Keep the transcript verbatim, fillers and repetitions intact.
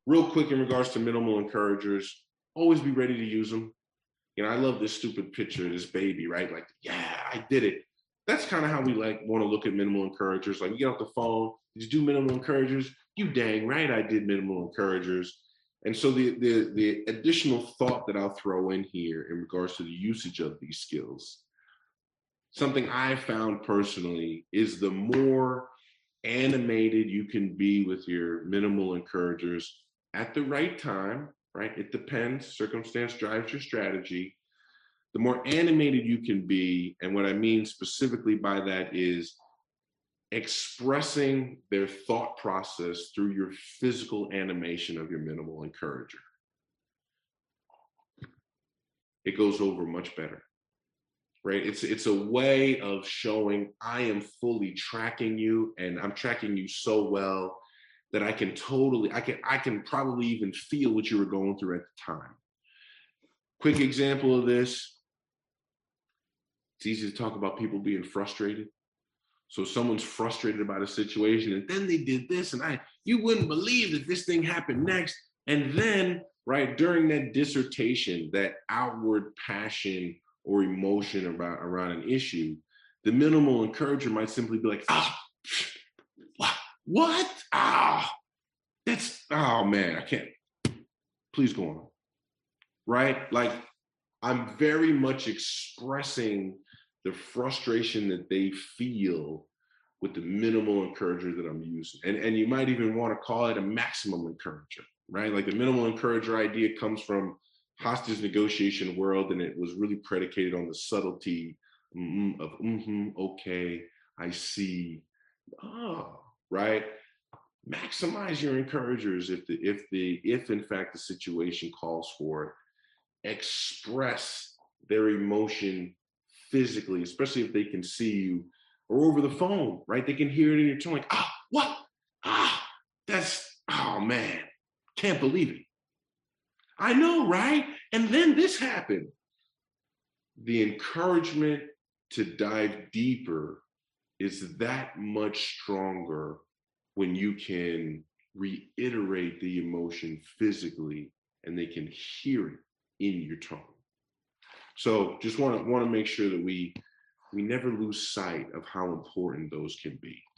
real quick in regards to minimal encouragers, always be ready to use them. You know, I love this stupid picture of this baby, right? Like, yeah, I did it. That's kind of how we like want to look at minimal encouragers. Like, you get off the phone, did you do minimal encouragers? You dang right I did minimal encouragers. And so the, the, the additional thought that I'll throw in here in regards to the usage of these skills, something I found personally is the more animated you can be with your minimal encouragers at the right time, right? It depends. Circumstance drives your strategy. The more animated you can be, and what I mean specifically by that is expressing their thought process through your physical animation of your minimal encourager. It goes over much better, right? It's it's a way of showing I am fully tracking you, and I'm tracking you so well that I can totally, I can, I can probably even feel what you were going through at the time. Quick example of this. It's easy to talk about people being frustrated. So someone's frustrated about a situation, and then they did this, and I, you wouldn't believe that this thing happened next. And then, right, during that dissertation, that outward passion or emotion about around an issue, the minimal encourager might simply be like, ah, what? What? Ah, that's, oh man, I can't. Please go on. Right? Like, I'm very much expressing the frustration that they feel with the minimal encourager that I'm using. And, and you might even want to call it a maximum encourager, right? Like the minimal encourager idea comes from hostage negotiation world, and it was really predicated on the subtlety mm, of, mm-hmm, okay, I see, oh, right? Maximize your encouragers if the, if the, if in fact the situation calls for it. Express their emotion physically, especially if they can see you, or over the phone, right? They can hear it in your tone, like, ah, what? Ah, that's, oh man, can't believe it. I know, right? And then this happened. The encouragement to dive deeper is that much stronger when you can reiterate the emotion physically and they can hear it in your tone. So just want to want to make sure that we we never lose sight of how important those can be.